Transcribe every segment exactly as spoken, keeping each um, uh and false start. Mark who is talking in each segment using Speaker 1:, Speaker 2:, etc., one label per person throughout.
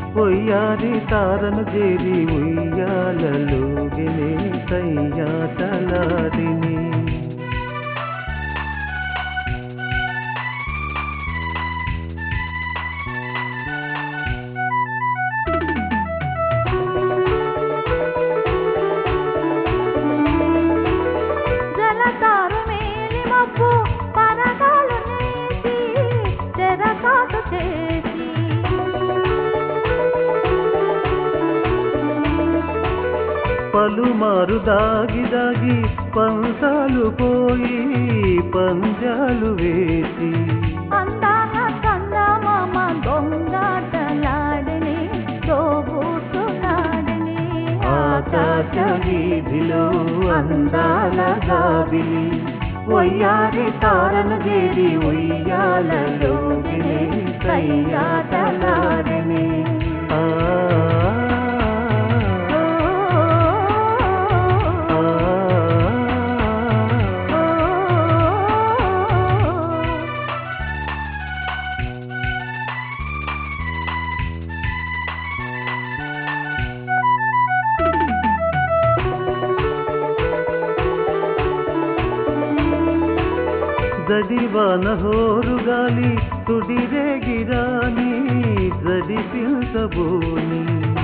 Speaker 1: ఒయ్యారి తారను చేరి ఉయ్యాలలోగినే సయ్యాటలాడిని. పలుమారు దాగి దాగి పంసాలు పోయి పంజాలు వేసి
Speaker 2: అందాల చందమామ దొంగాటలాడిని తోబుట్టులాడిని.
Speaker 1: ఆకాశ వీధిలో అందాల గాబిలి ఒయ్యారి తారను చేరి ఉయ్యాలలోగినే సయ్యాటలాడిని. ఆ జడివాన హోరుగాలి తుడిరేగిరాని జడిపించబోని.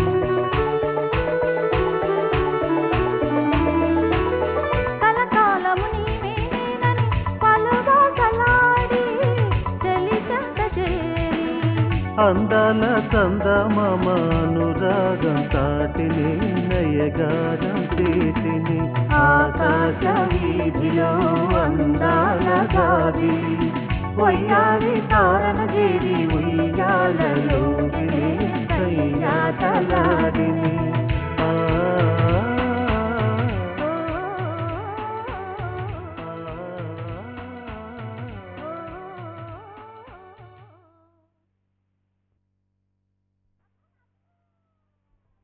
Speaker 2: కలకాలము నీవేనని పలుబాటలాడి చెలికంట చేరి
Speaker 1: అందాల చందమామ అనురాగం తాటిని నయగారం చేతిని. ఆకాశ వీధిలో అందాల గాబిలి ఒయ్యారి తారను చేరి ఉయ్యాలలోగినే సయ్యాటలాడిని.